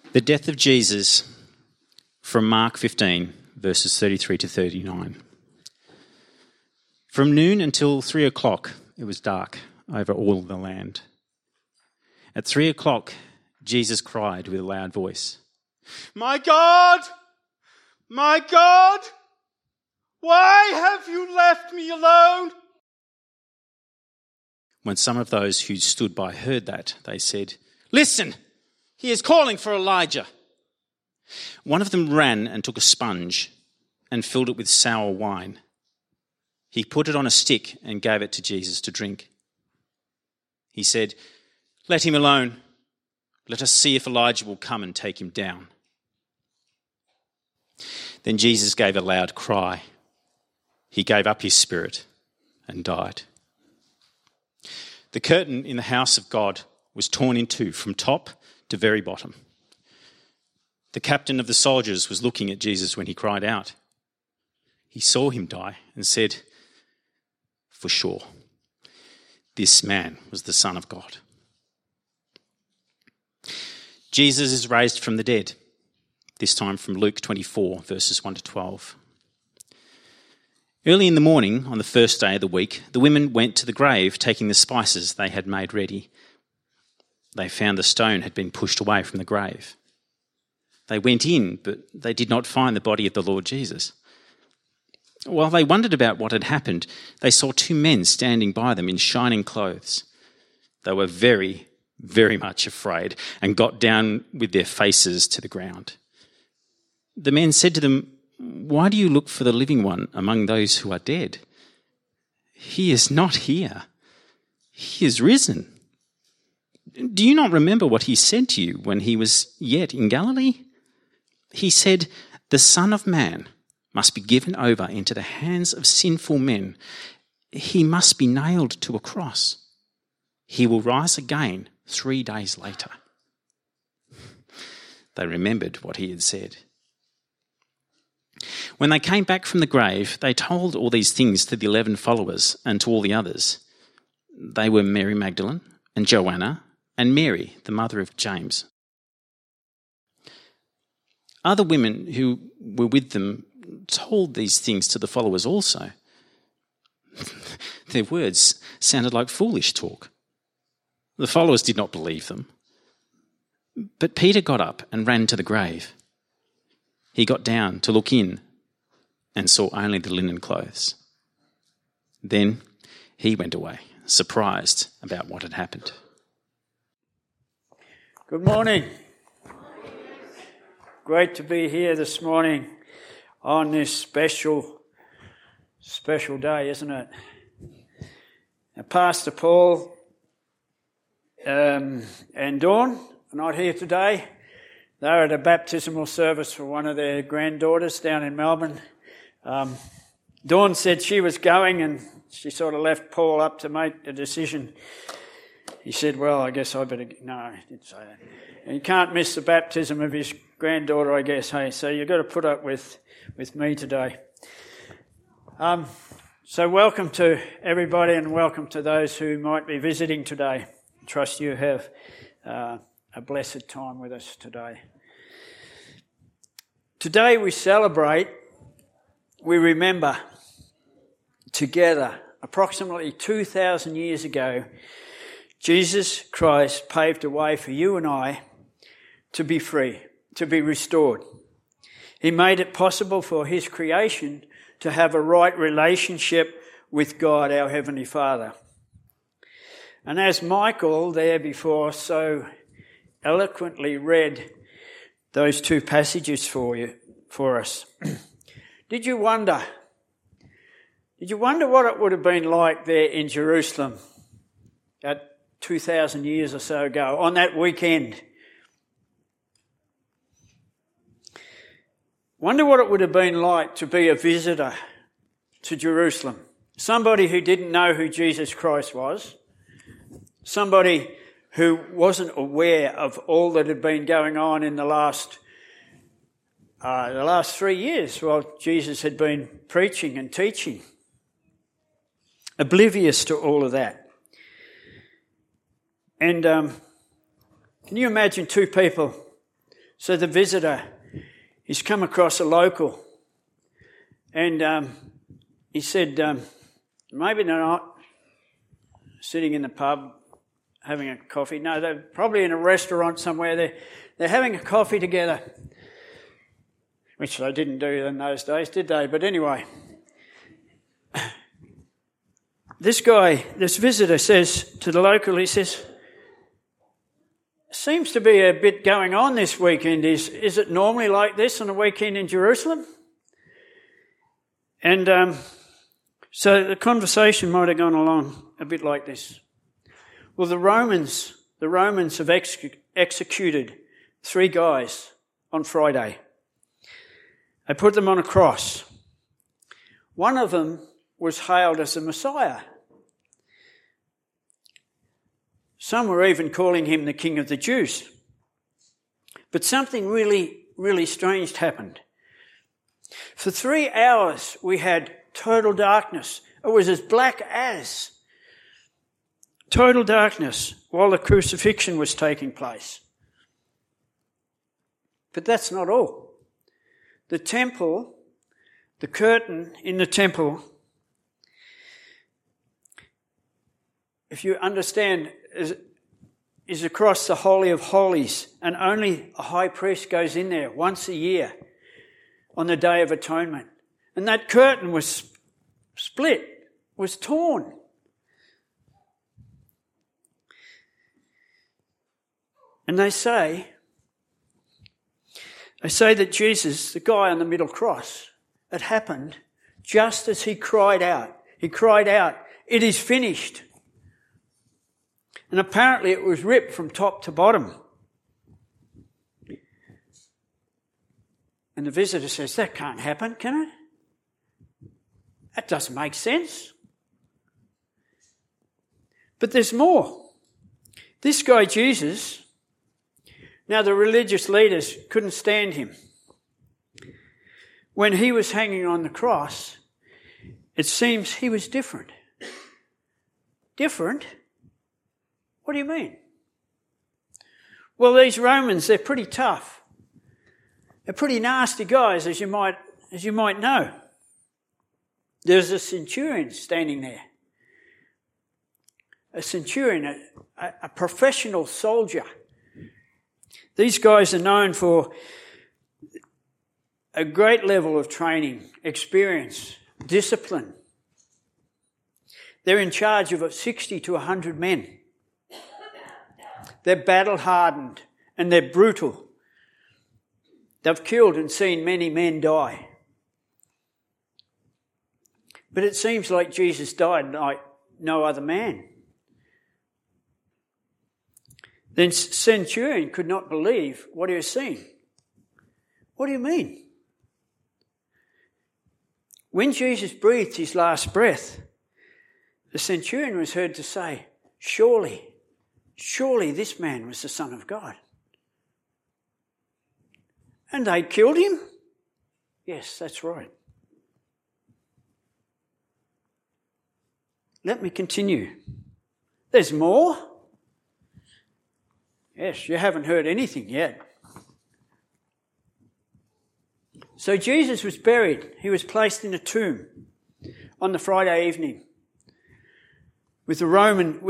The death of Jesus from Mark 15, verses 33 to 39. From noon until 3 o'clock, it was dark over all the land. At 3 o'clock, Jesus cried with a loud voice, my God, why have you left me alone?" When some of those who stood by heard that, they said, "Listen, he is calling for Elijah." One of them ran and took a sponge and filled it with sour wine. He put it on a stick and gave it to Jesus to drink. He said, "Let him alone. Let us see if Elijah will come and take him down." Then Jesus gave a loud cry. He gave up his spirit and died. The curtain in the house of God was torn in two from top to very bottom. The captain of the soldiers was looking at Jesus when he cried out. He saw him die and said, "For sure, this man was the Son of God." Jesus is raised from the dead, this time from Luke 24, verses 1 to 12. Early in the morning, on the first day of the week, the women went to the grave, taking the spices they had made ready. They found the stone had been pushed away from the grave. They went in, but they did not find the body of the Lord Jesus. While they wondered about what had happened, they saw two men standing by them in shining clothes. They were very, very much afraid and got down with their faces to the ground. The men said to them, "Why do you look for the living one among those who are dead? He is not here. He is risen. Do you not remember what he said to you when he was yet in Galilee? He said, 'The Son of Man must be given over into the hands of sinful men. He must be nailed to a cross. He will rise again 3 days later.'" They remembered what he had said. When they came back from the grave, they told all these things to the 11 followers and to all the others. They were Mary Magdalene and Joanna and Mary, the mother of James. Other women who were with them told these things to the followers also. Their words sounded like foolish talk. The followers did not believe them. But Peter got up and ran to the grave. He got down to look in and saw only the linen clothes. Then he went away, surprised about what had happened. Good morning. Great to be here this morning on this special day, isn't it? Now, Pastor Paul and Dawn are not here today. They're at a baptismal service for one of their granddaughters down in Melbourne. Dawn said she was going and she sort of left Paul up to make the decision. He said, "Well, I guess I better..." No, he didn't say that. And you can't miss the baptism of his granddaughter, I guess, hey? So you've got to put up with me today. So welcome to everybody and welcome to those who might be visiting today. I trust you have a blessed time with us today. Today we celebrate, we remember together, approximately 2,000 years ago, Jesus Christ paved a way for you and I to be free, to be restored. He made it possible for his creation to have a right relationship with God, our Heavenly Father. And as Michael there before so eloquently read those two passages for us, did you wonder what it would have been like there in Jerusalem at 2,000 years or so ago on that weekend? Wonder what it would have been like to be a visitor to Jerusalem. Somebody who didn't know who Jesus Christ was. Somebody who wasn't aware of all that had been going on in the last 3 years while Jesus had been preaching and teaching. Oblivious to all of that. And can you imagine two people So the visitor, he's come across a local, and he said, maybe they're not sitting in the pub having a coffee. No, they're probably in a restaurant somewhere. They're having a coffee together, which they didn't do in those days, did they? But anyway, this visitor says to the local, he says, seems to be a bit going on this weekend. Is it normally like this on a weekend in Jerusalem? And so the conversation might have gone along a bit like this. Well, the Romans have executed 3 guys on Friday. They put them on a cross. One of them was hailed as the Messiah. Some were even calling him the King of the Jews. But something really, really strange happened. For 3 hours we had total darkness. It was as black as total darkness while the crucifixion was taking place. But that's not all. The temple, the curtain in the temple, if you understand, is across the Holy of Holies, and only a high priest goes in there once a year on the Day of Atonement. And that curtain was split, was torn. And they say that Jesus, the guy on the middle cross, it happened just as he cried out. He cried out, "It is finished." And apparently it was ripped from top to bottom. And the visitor says, that can't happen, can it? That doesn't make sense. But there's more. This guy Jesus, now the religious leaders couldn't stand him. When he was hanging on the cross, it seems he was different. Different? What do you mean? Well, these Romans, they're pretty tough. They're pretty nasty guys, as you might know. There's a centurion standing there. A centurion, a professional soldier. These guys are known for a great level of training, experience, discipline. They're in charge of 60 to 100 men. They're battle-hardened and they're brutal. They've killed and seen many men die. But it seems like Jesus died like no other man. Then centurion could not believe what he was seeing. What do you mean? When Jesus breathed his last breath, the centurion was heard to say, surely this man was the Son of God. And they killed him? Yes, that's right. Let me continue. There's more? Yes, you haven't heard anything yet. So Jesus was buried. He was placed in a tomb on the Friday evening with the Roman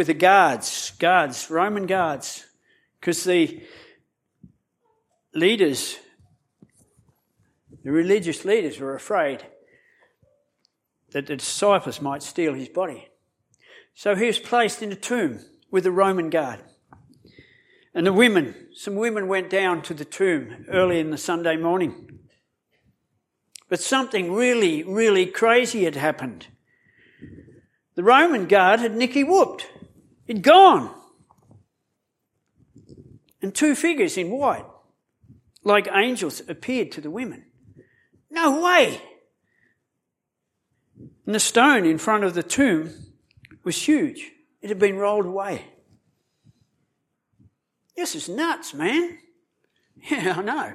guards, because the leaders, the religious leaders, were afraid that the disciples might steal his body. So he was placed in a tomb with a Roman guard. And some women went down to the tomb early in the Sunday morning. But something really, really crazy had happened. The Roman guard had nicky-whooped. He'd gone. And 2 figures in white, like angels, appeared to the women. No way! And the stone in front of the tomb was huge. It had been rolled away. This is nuts, man. Yeah, I know.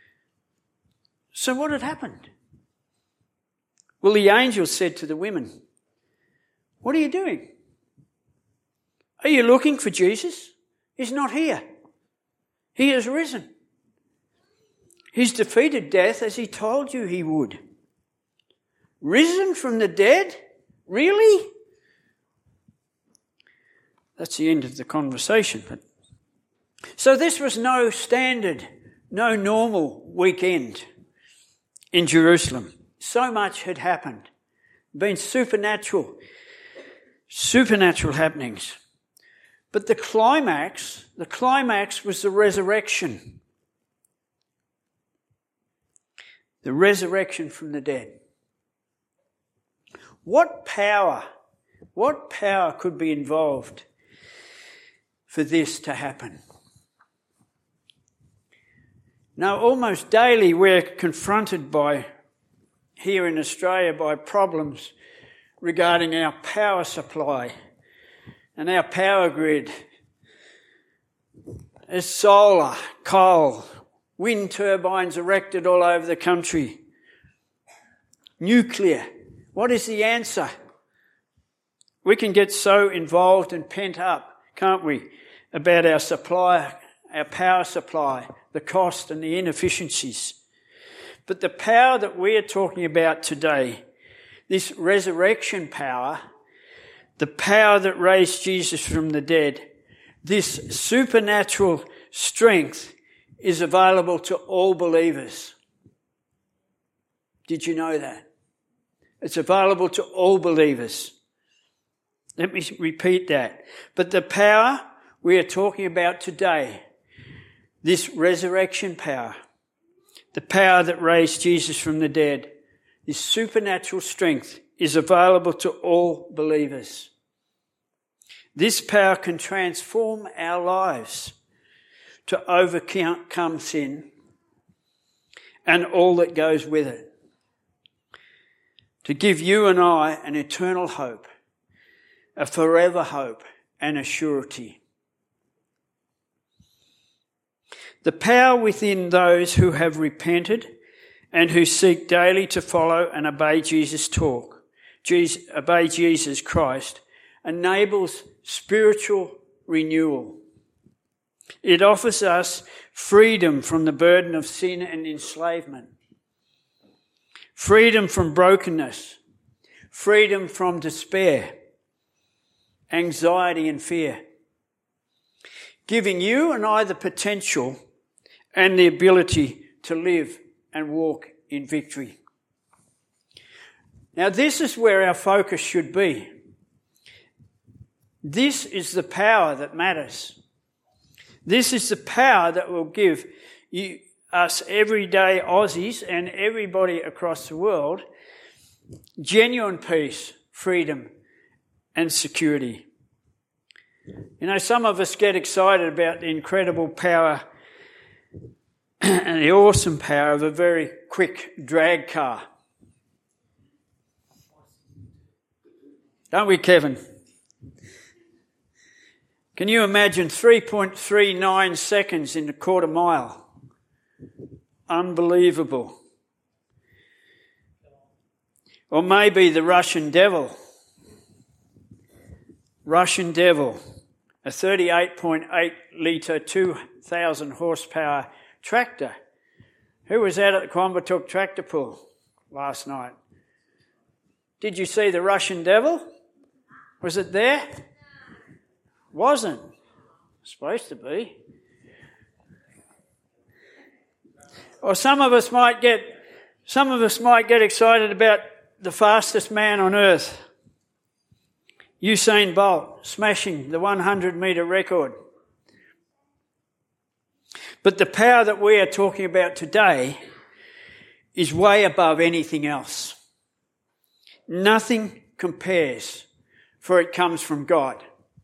So what had happened? Well, the angel said to the women, what are you doing? Are you looking for Jesus? He's not here. He has risen. He's defeated death as he told you he would. Risen from the dead? Really? That's the end of the conversation. So this was no standard, no normal weekend in Jerusalem. So much had happened. Been supernatural happenings. But the climax was the resurrection. The resurrection from the dead. What power could be involved for this to happen? Now, almost daily we're confronted here in Australia by problems regarding our power supply and our power grid. There's solar, coal, wind turbines erected all over the country. Nuclear. What is the answer? We can get so involved and pent up, can't we, about our supply, our power supply, the cost and the inefficiencies. But the power that we are talking about today, this resurrection power, the power that raised Jesus from the dead, this supernatural strength is available to all believers. Did you know that? It's available to all believers. Let me repeat that. But the power we are talking about today, this resurrection power, the power that raised Jesus from the dead, this supernatural strength is available to all believers. This power can transform our lives to overcome sin and all that goes with it. To give you and I an eternal hope, a forever hope and a surety. The power within those who have repented and who seek daily to follow and obey Jesus' obey Jesus Christ, enables spiritual renewal. It offers us freedom from the burden of sin and enslavement, freedom from brokenness, freedom from despair, anxiety and fear, giving you and I the potential and the ability to live and walk in victory. Now, this is where our focus should be. This is the power that matters. This is the power that will give us everyday Aussies and everybody across the world genuine peace, freedom and security. You know, some of us get excited about the incredible power and the awesome power of a very quick drag car. Don't we, Kevin? Can you imagine 3.39 seconds in a quarter mile? Unbelievable. Or maybe the Russian Devil. Russian Devil, a 38.8 litre, 2,000 horsepower tractor. Who was out at the Quambatook tractor pull last night? Did you see the Russian Devil? Was it there? Wasn't. Supposed to be. Or some of us might get excited about the fastest man on earth, Usain Bolt, smashing the 100-metre record. But the power that we are talking about today is way above anything else. Nothing compares, for it comes from God.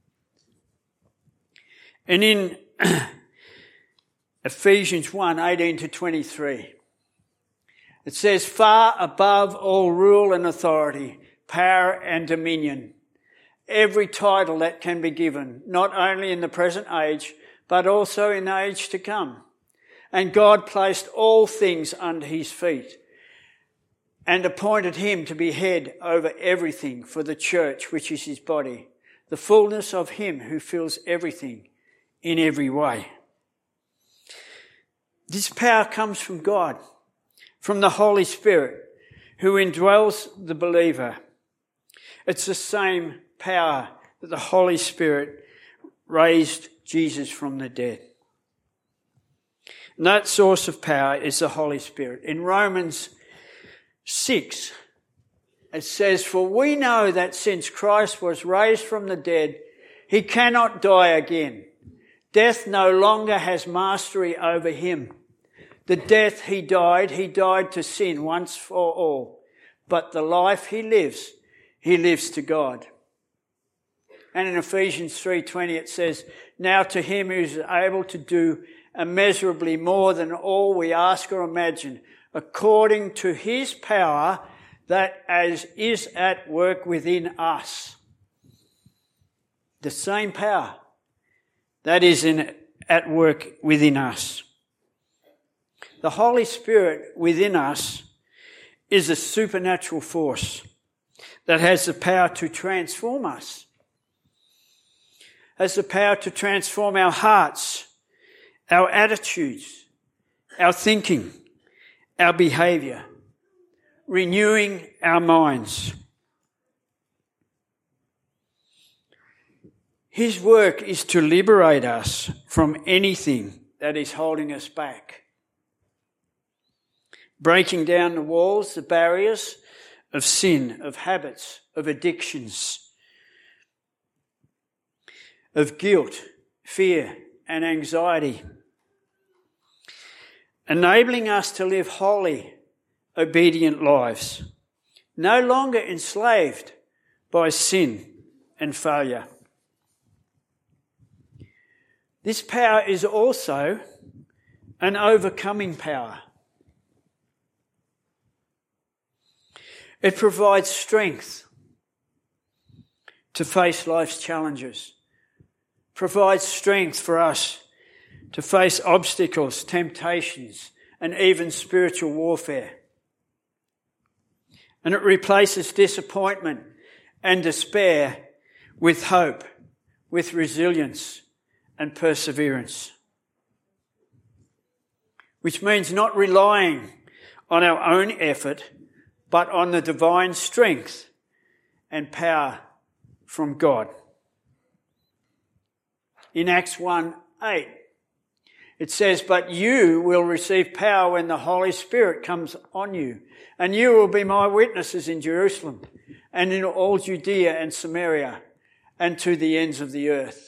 And in Ephesians 1:18-23, it says, far above all rule and authority, power and dominion, every title that can be given, not only in the present age, but also in the age to come. And God placed all things under his feet and appointed him to be head over everything for the church, which is his body, the fullness of him who fills everything in every way. This power comes from God, from the Holy Spirit, who indwells the believer. It's the same power that the Holy Spirit raised Jesus from the dead. And that source of power is the Holy Spirit. In Romans 6, it says, "For we know that since Christ was raised from the dead, he cannot die again. Death no longer has mastery over him. The death he died to sin once for all. But the life he lives to God." And in Ephesians 3:20 it says, "Now to him who is able to do immeasurably more than all we ask or imagine, according to his power that is at work within us." The same power that is at work within us. The Holy Spirit within us is a supernatural force that has the power to transform us, has the power to transform our hearts, our attitudes, our thinking, our behaviour, renewing our minds. His work is to liberate us from anything that is holding us back, breaking down the walls, the barriers of sin, of habits, of addictions, of guilt, fear, and anxiety, enabling us to live holy, obedient lives, no longer enslaved by sin and failure. This power is also an overcoming power. It provides strength to face life's challenges, provides strength for us to face obstacles, temptations, and even spiritual warfare. And it replaces disappointment and despair with hope, with resilience and perseverance. Which means not relying on our own effort, but on the divine strength and power from God. In Acts 1:8, it says, "But you will receive power when the Holy Spirit comes on you, and you will be my witnesses in Jerusalem and in all Judea and Samaria and to the ends of the earth."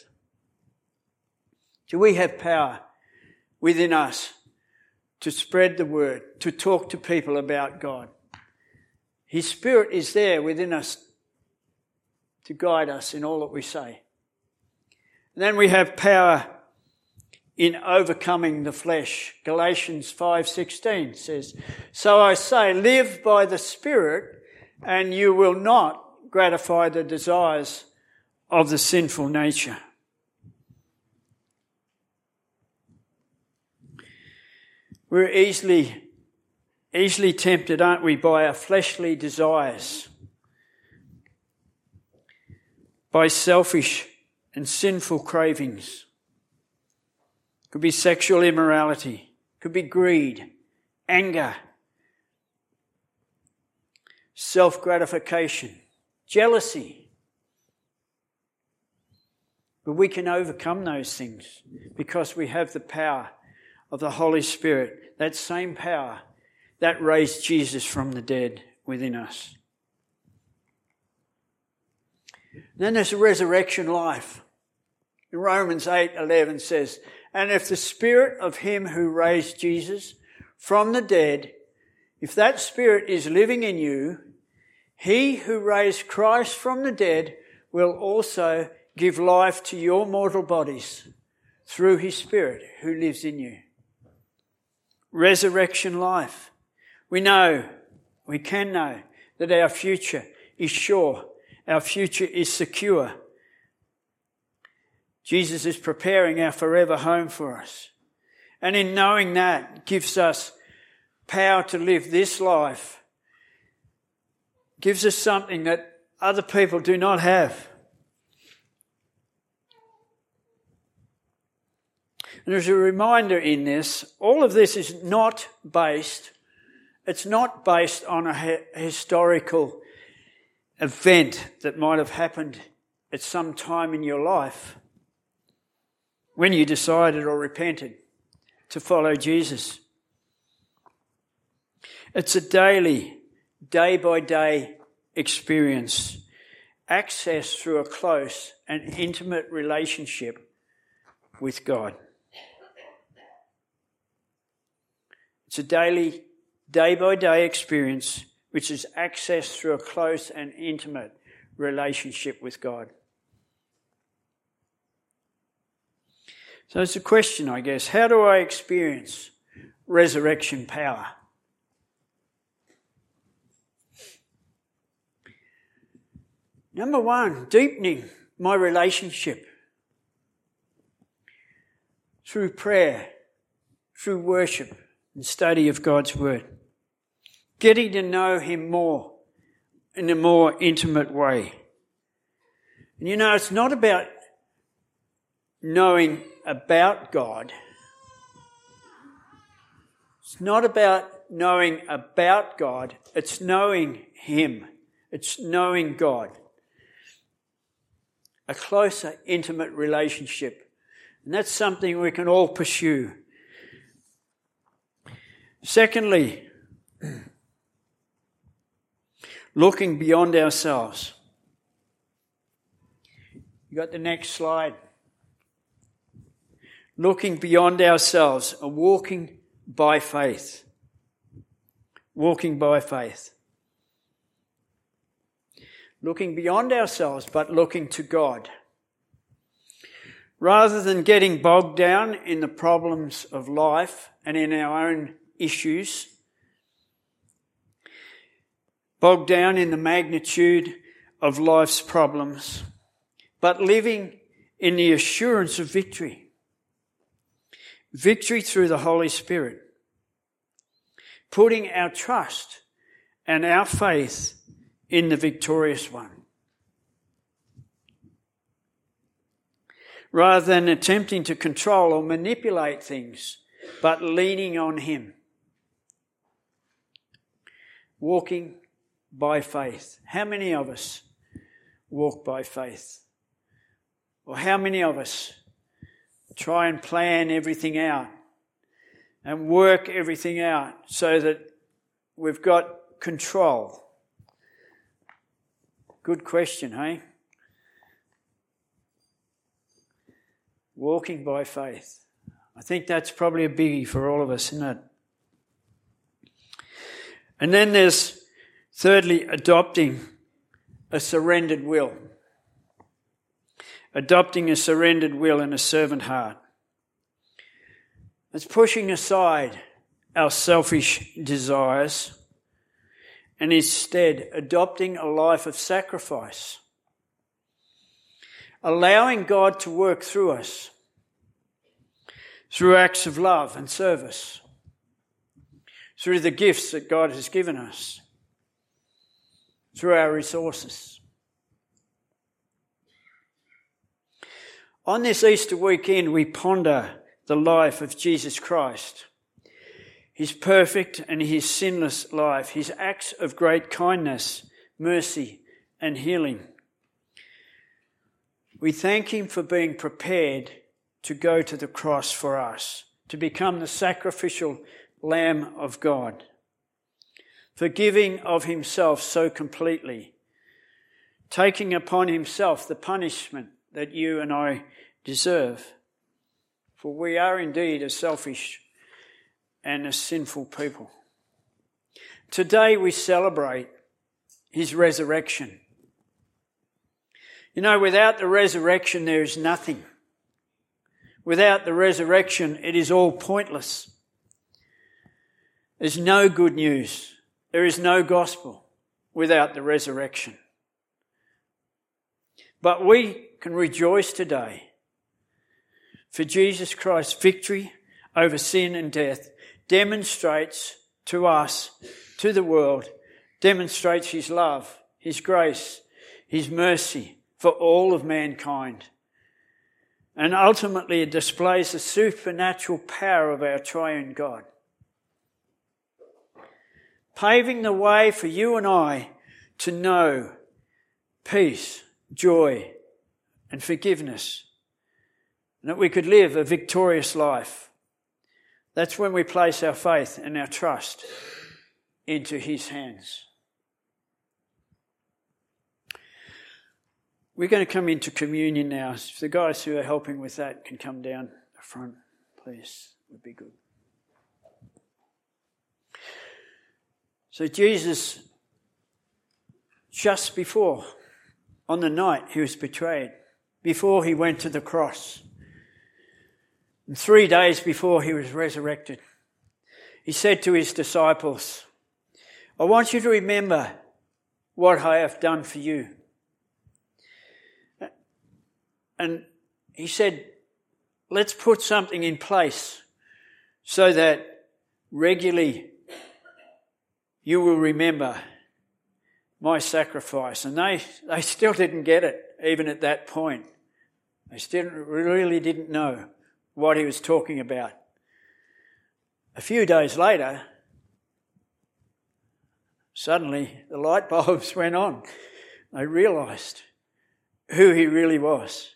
Do we have power within us to spread the word, to talk to people about God? His Spirit is there within us to guide us in all that we say. And then we have power in overcoming the flesh. Galatians 5:16 says, "So I say, live by the Spirit, and you will not gratify the desires of the sinful nature." We're easily tempted, aren't we, by our fleshly desires, by selfish and sinful cravings. Could be sexual immorality, could be greed, anger, self-gratification, jealousy. But we can overcome those things because we have the power of the Holy Spirit, that same power that raised Jesus from the dead within us. Then there's a resurrection life. In Romans 8:11 says, "And if the Spirit of him who raised Jesus from the dead, if that Spirit is living in you, he who raised Christ from the dead will also give life to your mortal bodies through his Spirit who lives in you." Resurrection life. We can know that our future is sure. Our future is secure. Jesus is preparing our forever home for us. And in knowing that gives us power to live this life. Gives us something that other people do not have. And there's a reminder in this, all of this is not based on a historical event that might have happened at some time in your life when you decided or repented to follow Jesus. It's a daily, day-by-day experience, accessed through a close and intimate relationship with God. It's a daily, day-by-day experience which is accessed through a close and intimate relationship with God. So it's a question, I guess, how do I experience resurrection power? Number one, deepening my relationship through prayer, through worship and study of God's Word. Getting to know Him more in a more intimate way. And you know, it's not about knowing about God. It's not about knowing about God. It's knowing Him. It's knowing God. A closer, intimate relationship. And that's something we can all pursue. Secondly, looking beyond ourselves. You got the next slide. Looking beyond ourselves, a walking by faith. Walking by faith. Looking beyond ourselves, but looking to God. Rather than getting bogged down in the problems of life and in our own issues, bogged down in the magnitude of life's problems, but living in the assurance of victory. Victory through the Holy Spirit. Putting our trust and our faith in the victorious one. Rather than attempting to control or manipulate things, but leaning on Him. Walking by faith. How many of us walk by faith? Or how many of us try and plan everything out and work everything out so that we've got control? Good question, hey? Walking by faith. I think that's probably a biggie for all of us, isn't it? And then there's, thirdly, adopting a surrendered will. Adopting a surrendered will and a servant heart. It's pushing aside our selfish desires and instead adopting a life of sacrifice. Allowing God to work through us through acts of love and service, through the gifts that God has given us, through our resources. On this Easter weekend, we ponder the life of Jesus Christ, His perfect and His sinless life, His acts of great kindness, mercy and healing. We thank Him for being prepared to go to the cross for us, to become the sacrificial Lamb of God, for giving of Himself so completely, taking upon Himself the punishment that you and I deserve. For we are indeed a selfish and a sinful people. Today we celebrate His resurrection. You know, without the resurrection there is nothing. Without the resurrection it is all pointless. There's no good news. There is no gospel without the resurrection. But we can rejoice today for Jesus Christ's victory over sin and death demonstrates to us, to the world, demonstrates His love, His grace, His mercy for all of mankind. And ultimately it displays the supernatural power of our triune God. Paving the way for you and I to know peace, joy, and forgiveness. And that we could live a victorious life. That's when we place our faith and our trust into His hands. We're going to come into communion now. If the guys who are helping with that can come down the front, please, would be good. So Jesus, just before, on the night he was betrayed, before he went to the cross, and 3 days before he was resurrected, he said to his disciples, I want you to remember what I have done for you. And he said, let's put something in place so that regularly you will remember my sacrifice. And they still didn't get it, even at that point. They still really didn't know what he was talking about. A few days later, suddenly the light bulbs went on. They realised who he really was.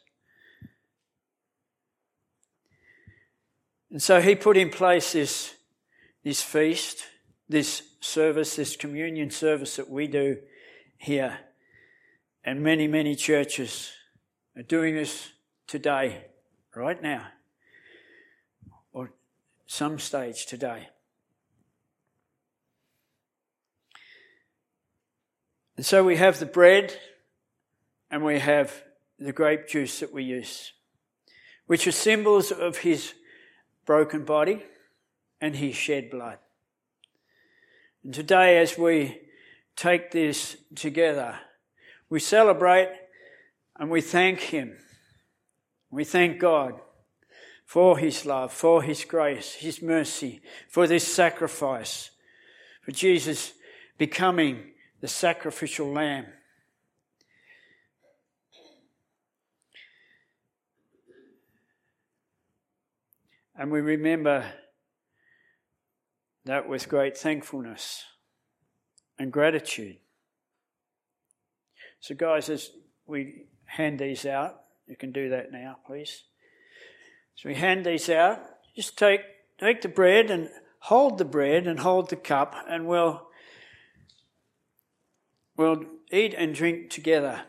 And so he put in place this feast, this service, this communion service that we do here. And many, many churches are doing this today, right now, or some stage today. And so we have the bread and we have the grape juice that we use, which are symbols of his broken body and his shed blood. And today, as we take this together, we celebrate and we thank him. We thank God for his love, for his grace, his mercy, for this sacrifice, for Jesus becoming the sacrificial lamb. And we remember that with great thankfulness and gratitude. So guys, as we hand these out, you can do that now, please. So we hand these out. Just take the bread and hold the cup, and we'll eat and drink together.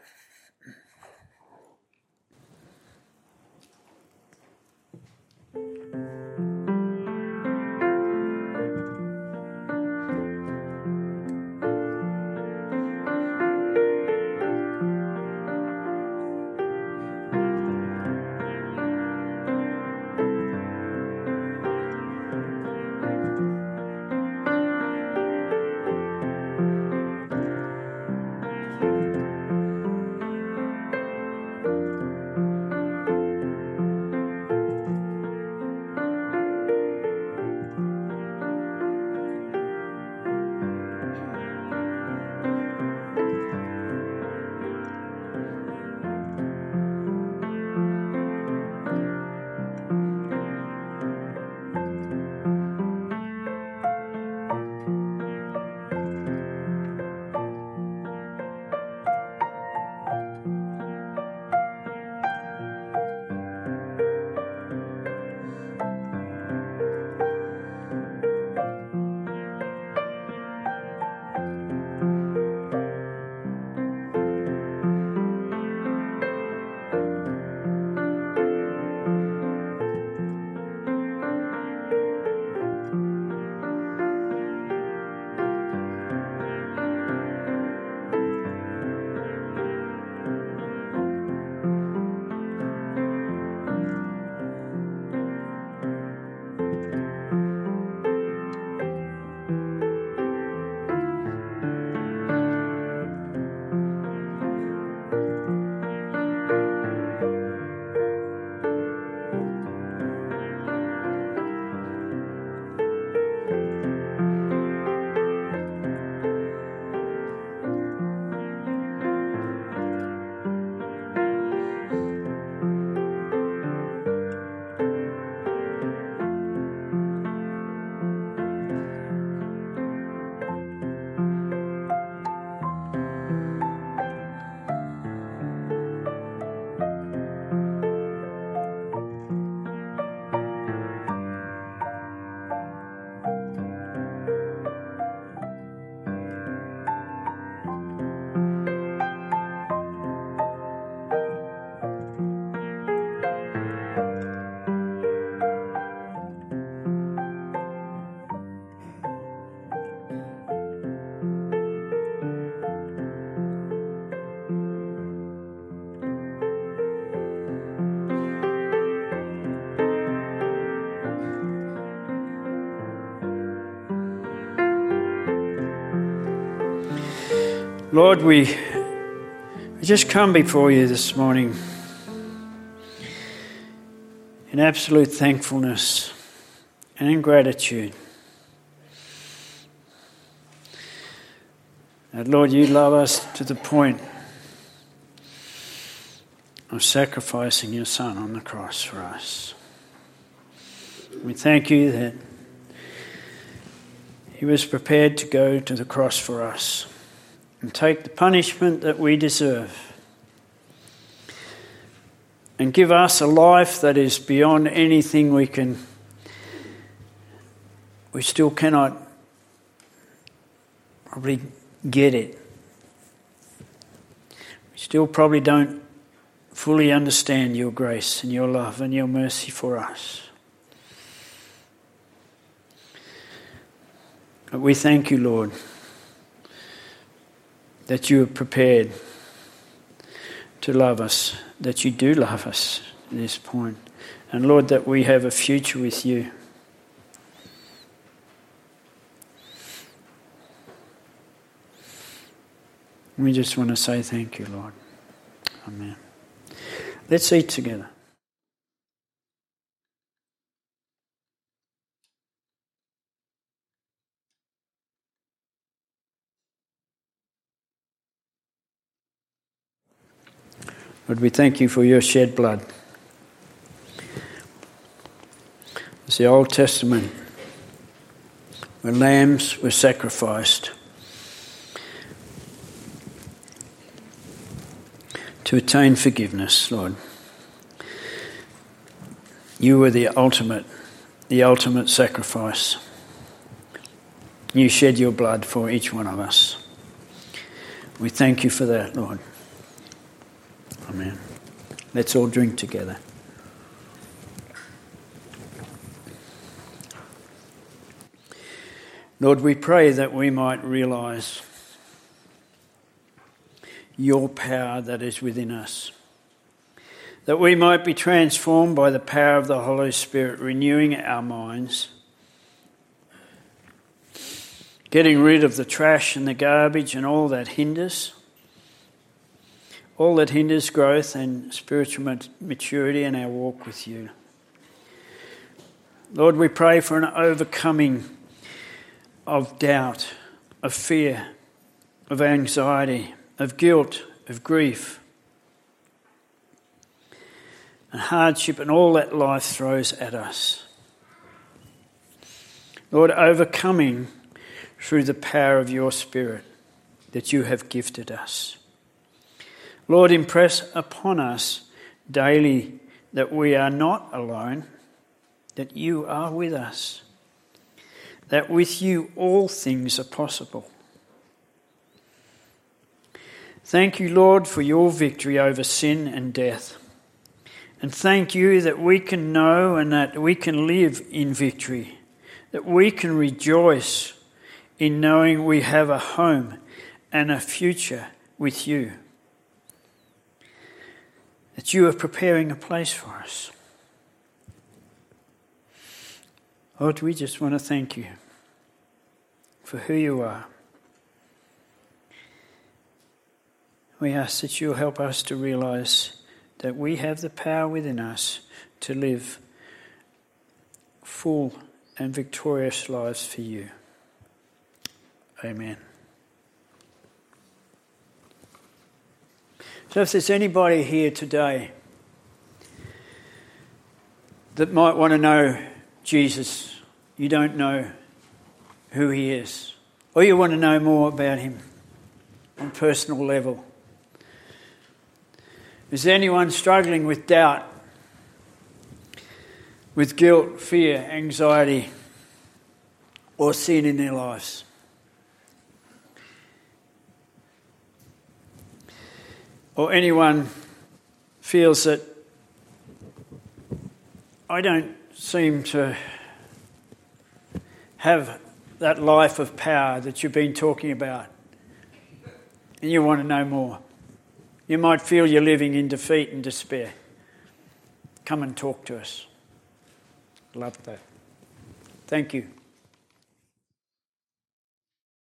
Lord, we just come before you this morning in absolute thankfulness and in gratitude. That, Lord, you love us to the point of sacrificing your Son on the cross for us. We thank you that he was prepared to go to the cross for us and take the punishment that we deserve and give us a life that is beyond anything we still cannot probably get it. We still probably don't fully understand your grace and your love and your mercy for us. But we thank you, Lord, that you are prepared to love us, that you do love us at this point. And Lord, that we have a future with you. We just want to say thank you, Lord. Amen. Let's eat together. Lord, we thank you for your shed blood. It's the Old Testament where lambs were sacrificed to attain forgiveness, Lord. You were the ultimate sacrifice. You shed your blood for each one of us. We thank you for that, Lord. Amen. Let's all drink together. Lord, we pray that we might realise your power that is within us, that we might be transformed by the power of the Holy Spirit, renewing our minds, getting rid of the trash and the garbage and all that hinders growth and spiritual maturity in our walk with you. Lord, we pray for an overcoming of doubt, of fear, of anxiety, of guilt, of grief, and hardship and all that life throws at us. Lord, overcoming through the power of your Spirit that you have gifted us. Lord, impress upon us daily that we are not alone, that you are with us, that with you all things are possible. Thank you, Lord, for your victory over sin and death. And thank you that we can know and that we can live in victory, that we can rejoice in knowing we have a home and a future with you, that you are preparing a place for us. Lord, we just want to thank you for who you are. We ask that you'll help us to realise that we have the power within us to live full and victorious lives for you. Amen. So if there's anybody here today that might want to know Jesus, you don't know who he is, or you want to know more about him on a personal level. Is there anyone struggling with doubt, with guilt, fear, anxiety, or sin in their lives? Or anyone feels that I don't seem to have that life of power that you've been talking about, and you want to know more. You might feel you're living in defeat and despair. Come and talk to us. Love that. Thank you.